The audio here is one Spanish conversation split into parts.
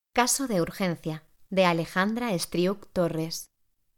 Caso de urgencia, de Alejandra Estriuc Torres.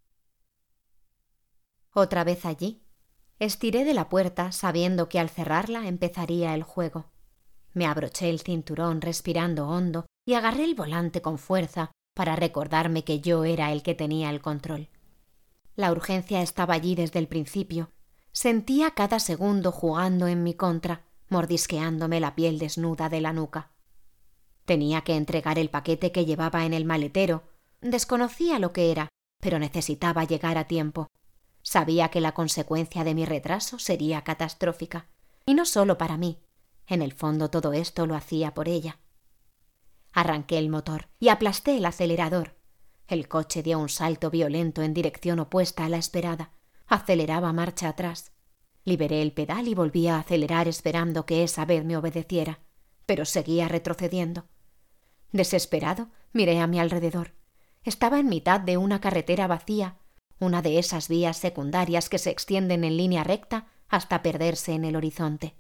Otra vez allí. Estiré de la puerta sabiendo que al cerrarla empezaría el juego. Me abroché el cinturón respirando hondo y agarré el volante con fuerza para recordarme que yo era el que tenía el control. La urgencia estaba allí desde el principio. Sentía cada segundo jugando en mi contra, mordisqueándome la piel desnuda de la nuca. Tenía que entregar el paquete que llevaba en el maletero. Desconocía lo que era, pero necesitaba llegar a tiempo. Sabía que la consecuencia de mi retraso sería catastrófica. Y no solo para mí. En el fondo todo esto lo hacía por ella. Arranqué el motor y aplasté el acelerador. El coche dio un salto violento en dirección opuesta a la esperada. Aceleraba marcha atrás. Liberé el pedal y volví a acelerar esperando que esa vez me obedeciera, pero seguía retrocediendo. Desesperado, miré a mi alrededor. Estaba en mitad de una carretera vacía, una de esas vías secundarias que se extienden en línea recta hasta perderse en el horizonte.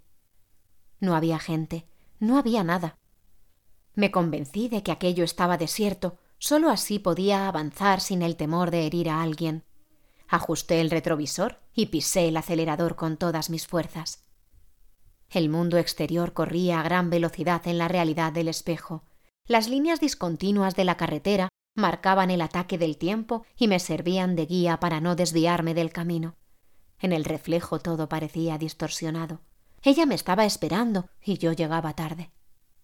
No había gente, no había nada. Me convencí de que aquello estaba desierto, solo así podía avanzar sin el temor de herir a alguien. Ajusté el retrovisor y pisé el acelerador con todas mis fuerzas. El mundo exterior corría a gran velocidad en la realidad del espejo. Las líneas discontinuas de la carretera marcaban el ataque del tiempo y me servían de guía para no desviarme del camino. En el reflejo todo parecía distorsionado. Ella me estaba esperando y yo llegaba tarde.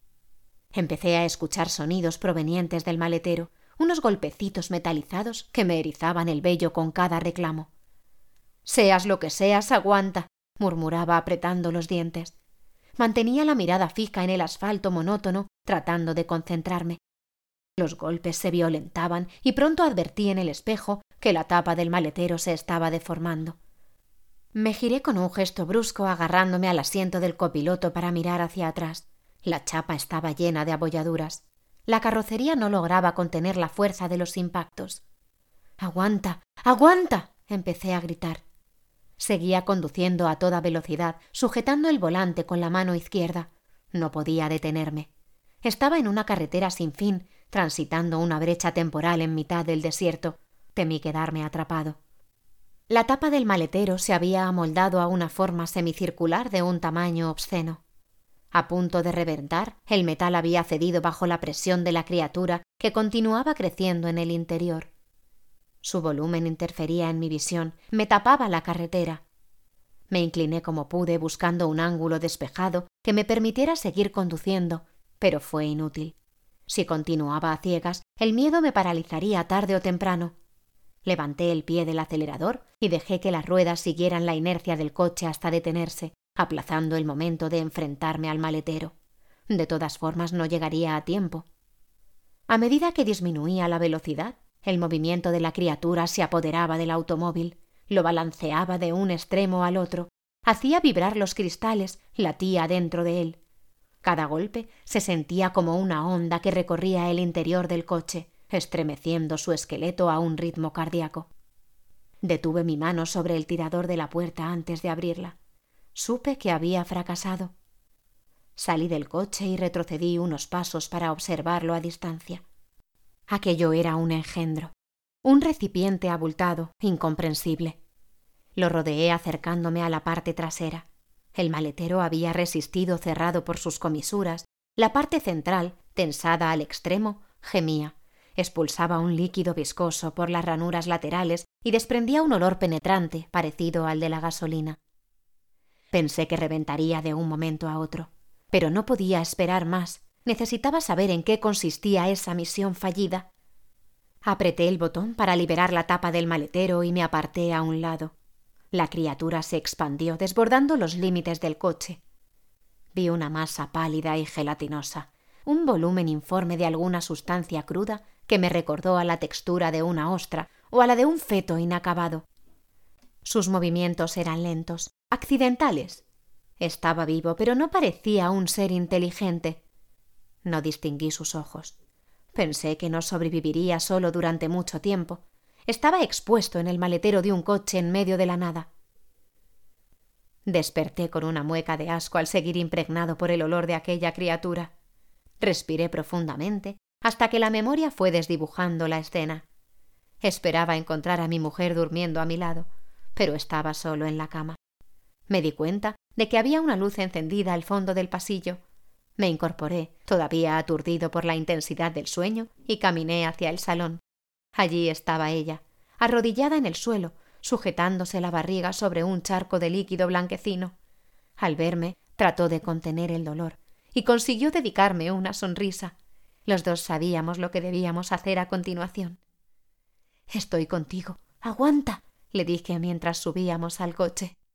Empecé a escuchar sonidos provenientes del maletero, unos golpecitos metalizados que me erizaban el vello con cada reclamo. «Seas lo que seas, aguanta», murmuraba apretando los dientes. Mantenía la mirada fija en el asfalto monótono, tratando de concentrarme. Los golpes se violentaban y pronto advertí en el espejo que la tapa del maletero se estaba deformando. Me giré con un gesto brusco agarrándome al asiento del copiloto para mirar hacia atrás. La chapa estaba llena de abolladuras. La carrocería no lograba contener la fuerza de los impactos. «¡Aguanta! ¡Aguanta!», empecé a gritar. Seguía conduciendo a toda velocidad, sujetando el volante con la mano izquierda. No podía detenerme. Estaba en una carretera sin fin, transitando una brecha temporal en mitad del desierto. Temí quedarme atrapado. La tapa del maletero se había amoldado a una forma semicircular de un tamaño obsceno. A punto de reventar, el metal había cedido bajo la presión de la criatura que continuaba creciendo en el interior. Su volumen interfería en mi visión, me tapaba la carretera. Me incliné como pude buscando un ángulo despejado que me permitiera seguir conduciendo, pero fue inútil. Si continuaba a ciegas, el miedo me paralizaría tarde o temprano. Levanté el pie del acelerador y dejé que las ruedas siguieran la inercia del coche hasta detenerse, aplazando el momento de enfrentarme al maletero. De todas formas no llegaría a tiempo. A medida que disminuía la velocidad, el movimiento de la criatura se apoderaba del automóvil, lo balanceaba de un extremo al otro, hacía vibrar los cristales, latía dentro de él. Cada golpe se sentía como una onda que recorría el interior del coche, estremeciendo su esqueleto a un ritmo cardíaco. Detuve mi mano sobre el tirador de la puerta antes de abrirla. Supe que había fracasado. Salí del coche y retrocedí unos pasos para observarlo a distancia. Aquello era un engendro, un recipiente abultado, incomprensible. Lo rodeé acercándome a la parte trasera. El maletero había resistido cerrado por sus comisuras. La parte central, tensada al extremo, gemía. Expulsaba un líquido viscoso por las ranuras laterales y desprendía un olor penetrante parecido al de la gasolina. Pensé que reventaría de un momento a otro, pero no podía esperar más. Necesitaba saber en qué consistía esa misión fallida. Apreté el botón para liberar la tapa del maletero y me aparté a un lado. La criatura se expandió, desbordando los límites del coche. Vi una masa pálida y gelatinosa, un volumen informe de alguna sustancia cruda que me recordó a la textura de una ostra o a la de un feto inacabado. Sus movimientos eran lentos, accidentales. Estaba vivo, pero no parecía un ser inteligente. No distinguí sus ojos. Pensé que no sobreviviría solo durante mucho tiempo. Estaba expuesto en el maletero de un coche en medio de la nada. Desperté con una mueca de asco al seguir impregnado por el olor de aquella criatura. Respiré profundamente, hasta que la memoria fue desdibujando la escena. Esperaba encontrar a mi mujer durmiendo a mi lado, pero estaba solo en la cama. Me di cuenta de que había una luz encendida al fondo del pasillo. Me incorporé, todavía aturdido por la intensidad del sueño, y caminé hacia el salón. Allí estaba ella, arrodillada en el suelo, sujetándose la barriga sobre un charco de líquido blanquecino. Al verme, trató de contener el dolor y consiguió dedicarme una sonrisa. Los dos sabíamos lo que debíamos hacer a continuación. «Estoy contigo. Aguanta», le dije mientras subíamos al coche.